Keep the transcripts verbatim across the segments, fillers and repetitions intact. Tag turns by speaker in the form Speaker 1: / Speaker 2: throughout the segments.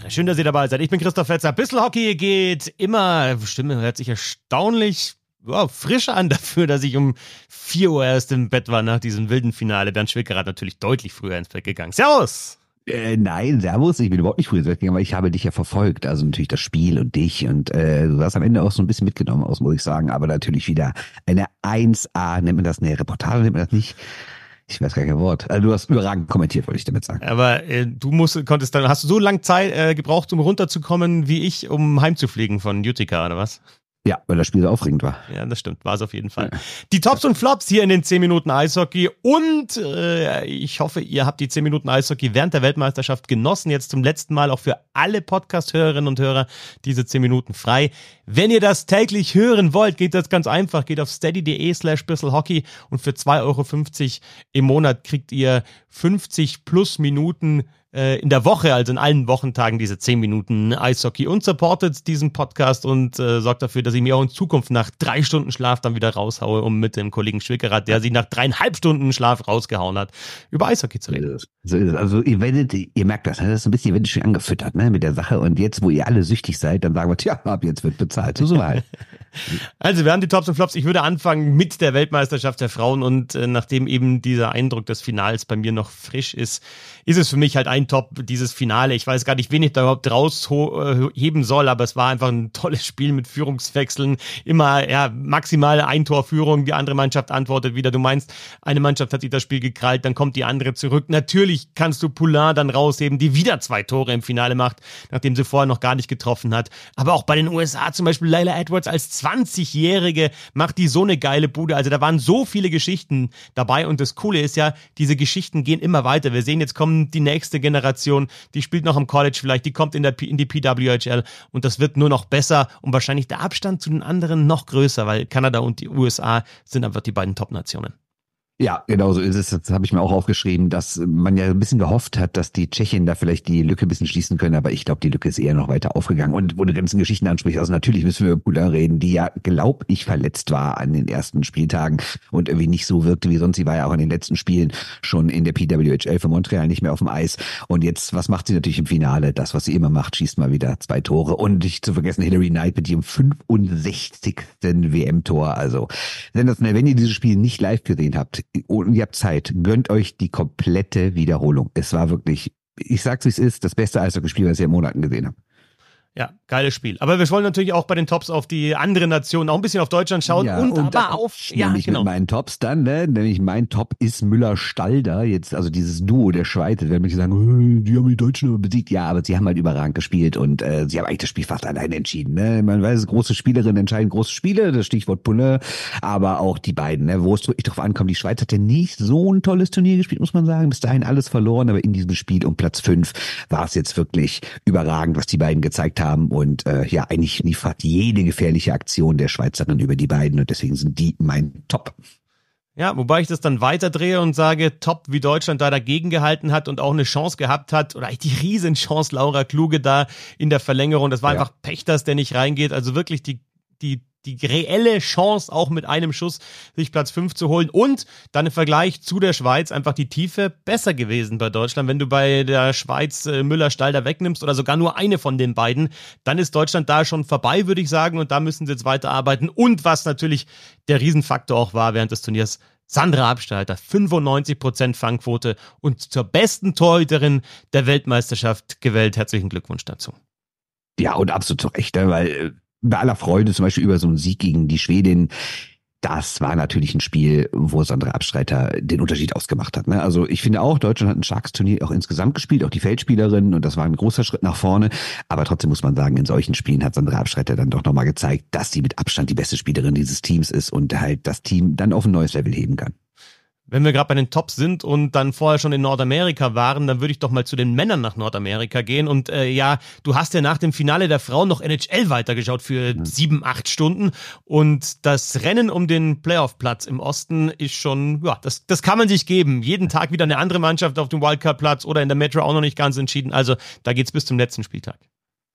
Speaker 1: Schön, dass ihr dabei seid. Ich bin Christoph Fetzer. Bissl Hockey geht immer, Stimme hört sich erstaunlich wow, frisch an dafür, dass ich um vier Uhr erst im Bett war nach diesem wilden Finale. Bernd Schwickerath natürlich deutlich früher ins Bett gegangen. Servus!
Speaker 2: Äh, nein, servus, ich bin überhaupt nicht früh ins Bett gegangen, aber ich habe dich ja verfolgt, also natürlich das Spiel und dich und äh, du hast am Ende auch so ein bisschen mitgenommen aus, muss ich sagen, aber natürlich wieder eine eins A, nennt man das, eine Reportage, nennt man das nicht? Ich weiß gar kein Wort. Also du hast überragend kommentiert, wollte ich damit sagen.
Speaker 1: Aber äh, du musst, konntest dann, hast du so lange Zeit äh, gebraucht, um runterzukommen wie ich, um heimzufliegen von Utica, oder was?
Speaker 2: Ja, weil das Spiel so aufregend war.
Speaker 1: Ja, das stimmt, war es auf jeden Fall. Die Tops und Flops hier in den zehn Minuten Eishockey und äh, ich hoffe, ihr habt die zehn Minuten Eishockey während der Weltmeisterschaft genossen. Jetzt zum letzten Mal auch für alle Podcast-Hörerinnen und Hörer diese zehn Minuten frei. Wenn ihr das täglich hören wollt, geht das ganz einfach. Geht auf steady.de slash bisselhockey und für zwei Euro fünfzig im Monat kriegt ihr fünfzig plus Minuten in der Woche, also in allen Wochentagen, diese zehn Minuten Eishockey und supportet diesen Podcast und äh, sorgt dafür, dass ich mir auch in Zukunft nach drei Stunden Schlaf dann wieder raushaue, um mit dem Kollegen Schwickerath, der sich nach dreieinhalb Stunden Schlaf rausgehauen hat, über Eishockey zu reden.
Speaker 2: So ist es. Also ihr werdet, ihr merkt das, das ist ein bisschen, ihr werdet schon angefüttert, ne, mit der Sache und jetzt, wo ihr alle süchtig seid, dann sagen wir, tja, ab jetzt wird bezahlt. So so halt.
Speaker 1: Also wir haben die Tops und Flops. Ich würde anfangen mit der Weltmeisterschaft der Frauen und äh, nachdem eben dieser Eindruck des Finals bei mir noch frisch ist, ist es für mich halt ein Top, dieses Finale. Ich weiß gar nicht, wen ich da überhaupt rausheben soll, aber es war einfach ein tolles Spiel mit Führungswechseln. Immer ja maximale Eintorführung, die andere Mannschaft antwortet wieder. Du meinst, eine Mannschaft hat sich das Spiel gekrallt, dann kommt die andere zurück. Natürlich kannst du Poulin dann rausheben, die wieder zwei Tore im Finale macht, nachdem sie vorher noch gar nicht getroffen hat. Aber auch bei den U S A zum Beispiel Layla Edwards als zwanzigjährige macht die so eine geile Bude. Also da waren so viele Geschichten dabei und das Coole ist ja, diese Geschichten gehen immer weiter. Wir sehen, jetzt kommen die nächste Generation, die spielt noch am College vielleicht, die kommt in, der P- in die P W H L und das wird nur noch besser und wahrscheinlich der Abstand zu den anderen noch größer, weil Kanada und die U S A sind einfach die beiden Top-Nationen.
Speaker 2: Ja, genau so ist es. Das habe ich mir auch aufgeschrieben, dass man ja ein bisschen gehofft hat, dass die Tschechen da vielleicht die Lücke ein bisschen schließen können, aber ich glaube, die Lücke ist eher noch weiter aufgegangen. Und wo du ganzen Geschichten ansprichst, also natürlich müssen wir über Poulin reden, die ja, glaub ich, verletzt war an den ersten Spieltagen und irgendwie nicht so wirkte wie sonst. Sie war ja auch in den letzten Spielen schon in der P W H L für Montreal nicht mehr auf dem Eis. Und jetzt, was macht sie natürlich im Finale? Das, was sie immer macht, schießt mal wieder zwei Tore. Und nicht zu vergessen, Hilary Knight mit ihrem fünfundsechzigsten W M-Tor. Also sensationell, wenn ihr dieses Spiel nicht live gesehen habt, und ihr habt Zeit, gönnt euch die komplette Wiederholung. Es war wirklich, ich sag's wie es ist, das beste Eishockeyspiel, was ich in Monaten gesehen habe.
Speaker 1: Ja, geiles Spiel. Aber wir wollen natürlich auch bei den Tops auf die anderen Nationen auch ein bisschen auf Deutschland schauen
Speaker 2: ja,
Speaker 1: und,
Speaker 2: und
Speaker 1: aber auf, ja,
Speaker 2: nämlich
Speaker 1: genau.
Speaker 2: mit meinen Tops dann, ne, nämlich mein Top ist Müller-Stalder, jetzt, also dieses Duo der Schweiz, werden mich sagen, die haben die Deutschen aber besiegt, ja, aber sie haben halt überragend gespielt und äh, sie haben eigentlich das Spiel fast alleine entschieden, ne, man weiß, große Spielerinnen entscheiden große Spiele, das Stichwort Poulin, aber auch die beiden, ne, wo es wirklich drauf ankommt, die Schweiz hat ja nicht so ein tolles Turnier gespielt, muss man sagen, bis dahin alles verloren, aber in diesem Spiel um Platz fünf war es jetzt wirklich überragend, was die beiden gezeigt haben und äh, ja, eigentlich liefert jede gefährliche Aktion der Schweizerin über die beiden und deswegen sind die mein Top.
Speaker 1: Ja, wobei ich das dann weiterdrehe und sage, top, wie Deutschland da dagegen gehalten hat und auch eine Chance gehabt hat, oder eigentlich die Riesenchance Laura Kluge da in der Verlängerung. Das war ja einfach Pech, dass der nicht reingeht. Also wirklich die, die, die reelle Chance, auch mit einem Schuss sich Platz fünf zu holen. Und dann im Vergleich zu der Schweiz einfach die Tiefe besser gewesen bei Deutschland. Wenn du bei der Schweiz äh, Müller-Stalder wegnimmst oder sogar nur eine von den beiden, dann ist Deutschland da schon vorbei, würde ich sagen. Und da müssen sie jetzt weiterarbeiten. Und was natürlich der Riesenfaktor auch war während des Turniers, Sandra Abstalter, fünfundneunzig Prozent Fangquote und zur besten Torhüterin der Weltmeisterschaft gewählt. Herzlichen Glückwunsch dazu.
Speaker 2: Ja, und absolut zu Recht, weil bei aller Freude zum Beispiel über so einen Sieg gegen die Schwedin, das war natürlich ein Spiel, wo Sandra Abstreiter den Unterschied ausgemacht hat. Ne? Also ich finde auch, Deutschland hat ein starkes Turnier auch insgesamt gespielt, auch die Feldspielerinnen und das war ein großer Schritt nach vorne. Aber trotzdem muss man sagen, in solchen Spielen hat Sandra Abstreiter dann doch nochmal gezeigt, dass sie mit Abstand die beste Spielerin dieses Teams ist und halt das Team dann auf ein neues Level heben kann.
Speaker 1: Wenn wir gerade bei den Tops sind und dann vorher schon in Nordamerika waren, dann würde ich doch mal zu den Männern nach Nordamerika gehen. Und äh, ja, du hast ja nach dem Finale der Frauen noch N H L weitergeschaut für mhm. sieben, acht Stunden. Und das Rennen um den Playoff-Platz im Osten ist schon, ja, das, das kann man sich geben. Jeden Tag wieder eine andere Mannschaft auf dem Wildcard-Platz oder in der Metro auch noch nicht ganz entschieden. Also da geht's bis zum letzten Spieltag.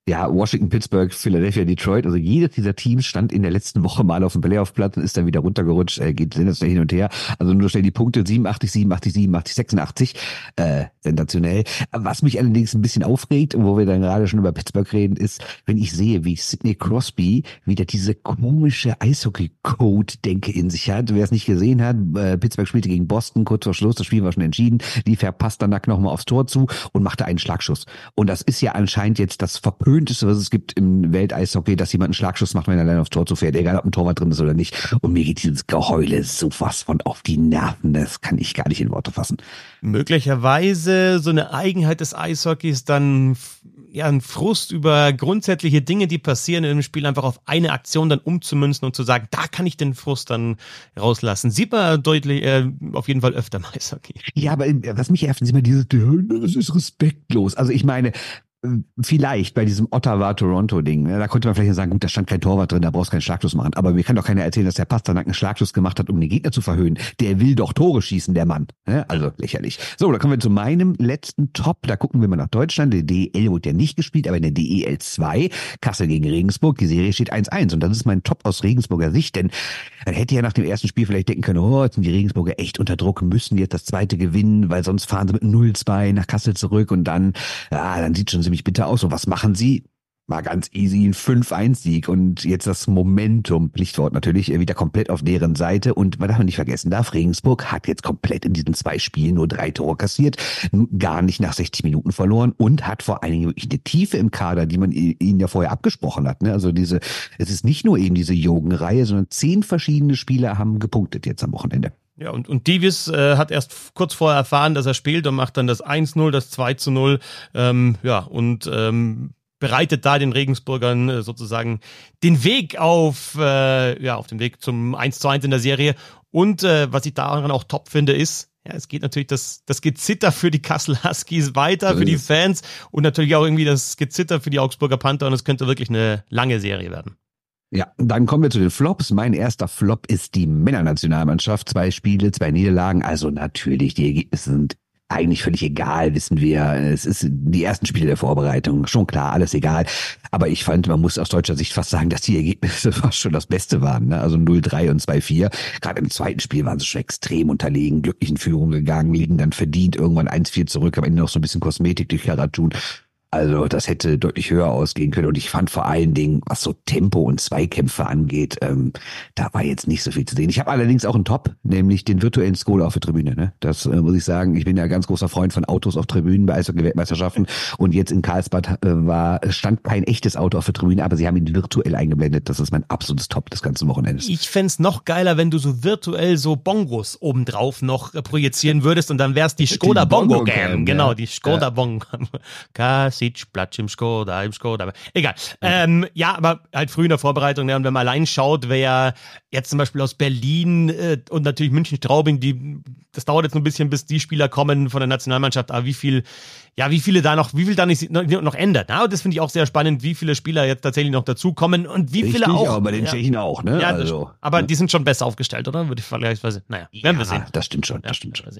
Speaker 2: Ja, Washington, Pittsburgh, Philadelphia, Detroit, also jedes dieser Teams stand in der letzten Woche mal auf dem Playoff-Platz und ist dann wieder runtergerutscht, äh, geht sensationell hin und her. Also nur schnell die Punkte, siebenundachtzig, siebenundachtzig, siebenundachtzig, sechsundachtzig, äh, sensationell. Was mich allerdings ein bisschen aufregt, und wo wir dann gerade schon über Pittsburgh reden, ist, wenn ich sehe, wie Sidney Crosby wieder diese komische Eishockey-Code-Denke in sich hat. Wer es nicht gesehen hat, äh, Pittsburgh spielte gegen Boston, kurz vor Schluss, das Spiel war schon entschieden, die verpasst dann nochmal aufs Tor zu und machte einen Schlagschuss. Und das ist ja anscheinend jetzt das Verpönte, was es gibt im Welteishockey, dass jemand einen Schlagschuss macht, wenn er allein aufs Tor zufährt, egal ob ein Torwart drin ist oder nicht. Und mir geht dieses Geheule sowas von auf die Nerven, das kann ich gar nicht in Worte fassen.
Speaker 1: Möglicherweise so eine Eigenheit des Eishockeys, dann ja ein Frust über grundsätzliche Dinge, die passieren in einem Spiel, einfach auf eine Aktion dann umzumünzen und zu sagen, da kann ich den Frust dann rauslassen. Sieht man deutlich, äh, auf jeden Fall öfter im Eishockey.
Speaker 2: Ja, aber was mich nervt, ist immer dieses, das ist respektlos. Also ich meine, vielleicht bei diesem Ottawa-Toronto-Ding, da konnte man vielleicht sagen, gut, da stand kein Torwart drin, da brauchst du keinen Schlagschluss machen. Aber mir kann doch keiner erzählen, dass der Pasternak einen Schlagschluss gemacht hat, um den Gegner zu verhöhnen. Der will doch Tore schießen, der Mann. Also lächerlich. So, da kommen wir zu meinem letzten Top. Da gucken wir mal nach Deutschland. Der D E L wurde ja nicht gespielt, aber in der D E L zwei, Kassel gegen Regensburg, die Serie steht eins eins. Und das ist mein Top aus Regensburger Sicht, denn man hätte ja nach dem ersten Spiel vielleicht denken können, oh, jetzt sind die Regensburger echt unter Druck, müssen jetzt das zweite gewinnen, weil sonst fahren sie mit null zwei nach Kassel zurück und dann, ja, dann sieht schon ziemlich bitter aus. Und was machen sie? War ganz easy, ein fünf eins Sieg und jetzt das Momentum, Pflichtwort natürlich, wieder komplett auf deren Seite und man darf nicht vergessen darf, Regensburg hat jetzt komplett in diesen zwei Spielen nur drei Tore kassiert, gar nicht nach sechzig Minuten verloren und hat vor allen Dingen wirklich eine Tiefe im Kader, die man ihnen ja vorher abgesprochen hat. Also diese, es ist nicht nur eben diese Jogen-Reihe, sondern zehn verschiedene Spieler haben gepunktet jetzt am Wochenende.
Speaker 1: Ja, und, und Davis äh, hat erst kurz vorher erfahren, dass er spielt und macht dann das eins null, das zwei zu null, ähm, ja, und ähm, bereitet da den Regensburgern äh, sozusagen den Weg auf, äh, ja, auf den Weg zum eins zu eins in der Serie. Und äh, was ich daran auch top finde, ist, ja, es geht natürlich das, das Gezitter für die Kassel Huskies weiter, für die Fans und natürlich auch irgendwie das Gezitter für die Augsburger Panther und es könnte wirklich eine lange Serie werden.
Speaker 2: Ja, dann kommen wir zu den Flops. Mein erster Flop ist die Männernationalmannschaft. Zwei Spiele, zwei Niederlagen. Also natürlich, die Ergebnisse sind eigentlich völlig egal, wissen wir. Es ist die ersten Spiele der Vorbereitung. Schon klar, alles egal. Aber ich fand, man muss aus deutscher Sicht fast sagen, dass die Ergebnisse fast schon das Beste waren. Ne? Also null drei und zwei vier. Gerade im zweiten Spiel waren sie schon extrem unterlegen, glücklich in Führung gegangen, liegen dann verdient, irgendwann eins vier zurück, am Ende noch so ein bisschen Kosmetik durch Karatun. Also das hätte deutlich höher ausgehen können und ich fand vor allen Dingen, was so Tempo und Zweikämpfe angeht, ähm, da war jetzt nicht so viel zu sehen. Ich habe allerdings auch einen Top, nämlich den virtuellen Skola auf der Tribüne. Ne? Das äh, muss ich sagen, ich bin ja ganz großer Freund von Autos auf Tribünen bei Eishockey-Weltmeisterschaften und jetzt in Karlsbad äh, war stand kein echtes Auto auf der Tribüne, aber sie haben ihn virtuell eingeblendet. Das ist mein absolutes Top des ganzen Wochenendes.
Speaker 1: Ich fänd's noch geiler, wenn du so virtuell so Bongos obendrauf noch äh, projizieren würdest und dann wär's die Skoda Bongo Cam. Genau, ja. Die Skoda ja. Bongo Cam. Platz im Skoda, im Skoda. Egal. Ähm, ja, aber halt früh in der Vorbereitung, ne, und wenn man allein schaut, wer jetzt zum Beispiel aus Berlin äh, und natürlich München-Straubing, die, das dauert jetzt noch ein bisschen, bis die Spieler kommen von der Nationalmannschaft, aber wie viel, ja, wie viele da noch, wie viel da nicht noch, noch ändert. Na, und das finde ich auch sehr spannend, wie viele Spieler jetzt tatsächlich noch dazukommen und wie
Speaker 2: Richtig,
Speaker 1: viele auch.
Speaker 2: Aber bei den
Speaker 1: ja,
Speaker 2: Tschechen auch, ne?
Speaker 1: Ja,
Speaker 2: also,
Speaker 1: das, aber
Speaker 2: ja.
Speaker 1: die sind schon besser aufgestellt, oder? Würde ich vergleichsweise, naja, werden
Speaker 2: ja,
Speaker 1: wir sehen.
Speaker 2: Das stimmt schon, das stimmt schon.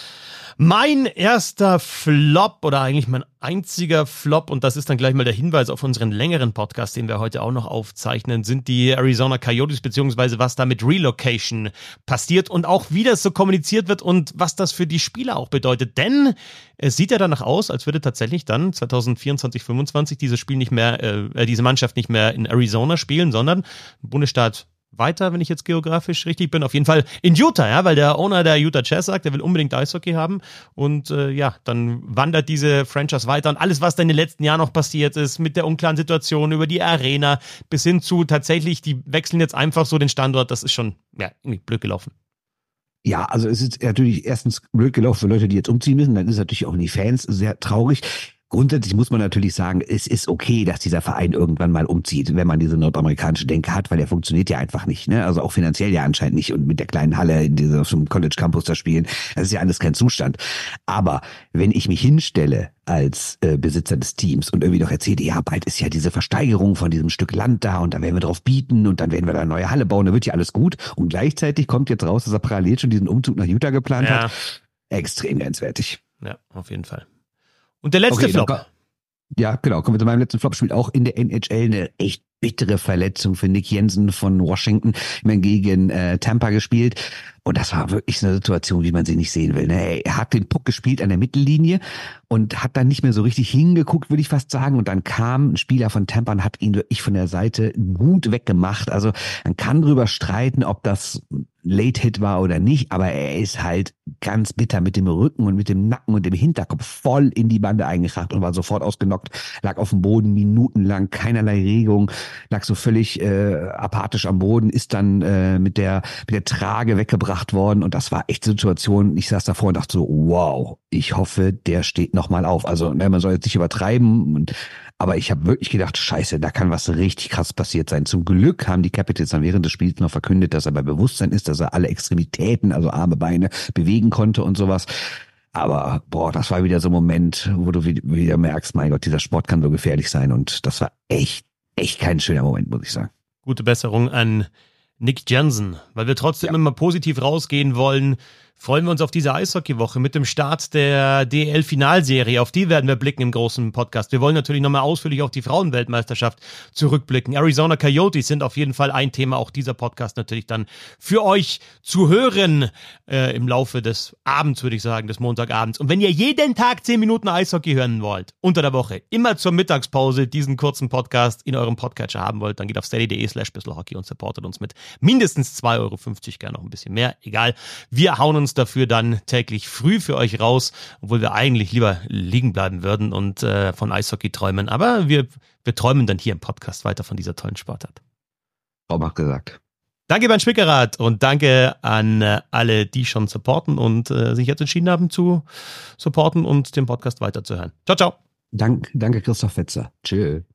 Speaker 1: Mein erster Flop oder eigentlich mein einziger Flop, und das ist dann gleich mal der Hinweis auf unseren längeren Podcast, den wir heute auch noch aufzeichnen, sind die Arizona Coyotes, beziehungsweise was da mit Relocation passiert und auch wie das so kommuniziert wird und was das für die Spieler auch bedeutet. Denn es sieht ja danach aus, als würde tatsächlich dann zwanzig vierundzwanzig, fünfundzwanzig dieses Spiel nicht mehr, äh, diese Mannschaft nicht mehr in Arizona spielen, sondern im Bundesstaat weiter, wenn ich jetzt geografisch richtig bin, auf jeden Fall in Utah, ja, weil der Owner der Utah Jazz sagt, der will unbedingt Eishockey haben und äh, ja, dann wandert diese Franchise weiter und alles, was da in den letzten Jahren noch passiert ist, mit der unklaren Situation über die Arena bis hin zu tatsächlich, die wechseln jetzt einfach so den Standort, das ist schon, ja, irgendwie blöd gelaufen.
Speaker 2: Ja, also es ist natürlich erstens blöd gelaufen für Leute, die jetzt umziehen müssen, dann ist es natürlich auch für die Fans sehr traurig. Grundsätzlich muss man natürlich sagen, es ist okay, dass dieser Verein irgendwann mal umzieht, wenn man diese nordamerikanische Denke hat, weil der funktioniert ja einfach nicht, ne? Also auch finanziell ja anscheinend nicht und mit der kleinen Halle in diesem College Campus da spielen, das ist ja alles kein Zustand. Aber wenn ich mich hinstelle als äh, Besitzer des Teams und irgendwie doch erzähle, ja, bald ist ja diese Versteigerung von diesem Stück Land da und da werden wir drauf bieten und dann werden wir da eine neue Halle bauen, da wird ja alles gut und gleichzeitig kommt jetzt raus, dass er parallel schon diesen Umzug nach Utah geplant ja. hat. Extrem grenzwertig.
Speaker 1: Ja, auf jeden Fall. Und der letzte
Speaker 2: okay,
Speaker 1: Flop.
Speaker 2: Ja, genau. Kommen wir zu meinem letzten Flop. Spielt auch in der N H L eine echt bittere Verletzung für Nick Jensen von Washington. Ich meine, gegen äh, Tampa gespielt. Und das war wirklich so eine Situation, wie man sie nicht sehen will. Ne? Er hat den Puck gespielt an der Mittellinie und hat dann nicht mehr so richtig hingeguckt, würde ich fast sagen. Und dann kam ein Spieler von Tampa und hat ihn wirklich von der Seite gut weggemacht. Also man kann drüber streiten, ob das Late-Hit war oder nicht, aber er ist halt ganz bitter mit dem Rücken und mit dem Nacken und dem Hinterkopf voll in die Bande eingekracht und war sofort ausgenockt, lag auf dem Boden minutenlang, keinerlei Regung, lag so völlig äh, apathisch am Boden, ist dann äh, mit der mit der Trage weggebracht worden und das war echt eine Situation, ich saß davor und dachte so, wow, ich hoffe, der steht nochmal auf. Also ne, man soll jetzt nicht übertreiben, und, aber ich habe wirklich gedacht, scheiße, da kann was richtig krass passiert sein. Zum Glück haben die Capitals dann während des Spiels noch verkündet, dass er bei Bewusstsein ist, dass er alle Extremitäten, also Arme, Beine, bewegen konnte und sowas. Aber boah, das war wieder so ein Moment, wo du wieder merkst, mein Gott, dieser Sport kann so gefährlich sein. Und das war echt, echt kein schöner Moment, muss ich sagen.
Speaker 1: Gute Besserung an Nick Jensen, weil wir trotzdem ja. immer positiv rausgehen wollen. Freuen wir uns auf diese Eishockeywoche mit dem Start der D E L-Finalserie. Auf die werden wir blicken im großen Podcast. Wir wollen natürlich nochmal ausführlich auf die Frauenweltmeisterschaft zurückblicken. Arizona Coyotes sind auf jeden Fall ein Thema. Auch dieser Podcast natürlich dann für euch zu hören äh, im Laufe des Abends, würde ich sagen, des Montagabends. Und wenn ihr jeden Tag zehn Minuten Eishockey hören wollt, unter der Woche, immer zur Mittagspause diesen kurzen Podcast in eurem Podcatcher haben wollt, dann geht auf steady.de slash bisselhockey und supportet uns mit mindestens zwei Euro fünfzig, gerne noch ein bisschen mehr. Egal, wir hauen uns dafür dann täglich früh für euch raus, obwohl wir eigentlich lieber liegen bleiben würden und äh, von Eishockey träumen. Aber wir, wir träumen dann hier im Podcast weiter von dieser tollen Sportart.
Speaker 2: Frau Bach gesagt.
Speaker 1: Danke, Bernd Schwickerath, und danke an äh, alle, die schon supporten und äh, sich jetzt entschieden haben zu supporten und den Podcast weiterzuhören. Ciao, ciao.
Speaker 2: Dank, danke, Christoph Fetzer. Tschö.